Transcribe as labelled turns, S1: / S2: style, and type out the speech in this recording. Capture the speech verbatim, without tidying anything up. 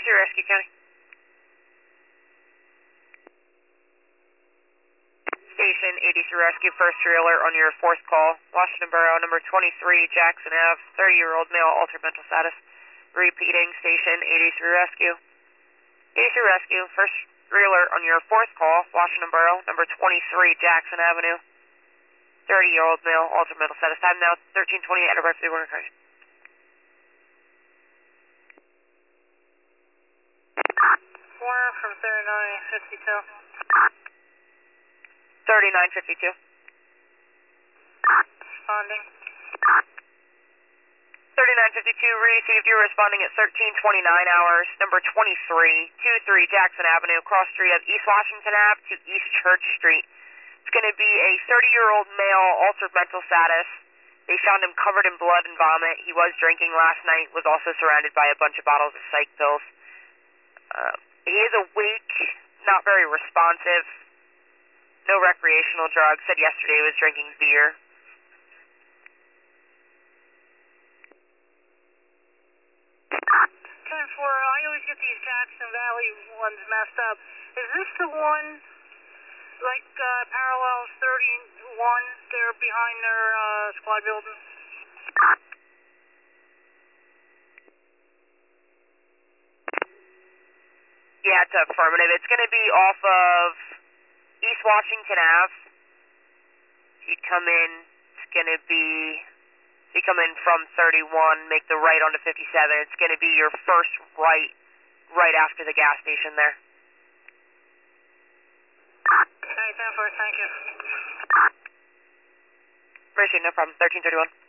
S1: C Rescue County. Station A D C Rescue, first trailer on your fourth call. Washington Borough, number twenty-three, Jackson Avenue, thirty-year-old male, altered mental status. Repeating, station A D C Rescue. A D C Rescue, first trailer on your fourth call. Washington Borough, number twenty-three, Jackson Avenue, thirty-year-old male, altered mental status. Time now, thirteen twenty-eight, at about fifty-one cars.
S2: Warner from thirty-nine fifty-two.
S1: thirty-nine fifty-two.
S2: Responding.
S1: thirty-nine fifty-two, received. You're responding at thirteen twenty-nine hours. Number twenty-three, twenty-three Jackson Avenue, cross street of East Washington Avenue to East Church Street. It's going to be a thirty-year-old male, altered mental status. They found him covered in blood and vomit. He was drinking last night, was also surrounded by a bunch of bottles of psych pills. Uh, he is awake, not very responsive. No recreational drugs. Said yesterday he was drinking beer.
S2: ten four, I always get these Jackson Valley ones messed up. Is this the one, like, uh, parallels thirty-one, they're behind their, uh, squad building?
S1: Yeah, it's affirmative. It's going to be off of East Washington Avenue. If you come in, it's going to be, if you come in from thirty-one, make the right onto fifty-seven. It's going to be your first right, right after the gas station there.
S2: Okay, ten four, thank you.
S1: Appreciate it, no problem. thirteen thirty-one.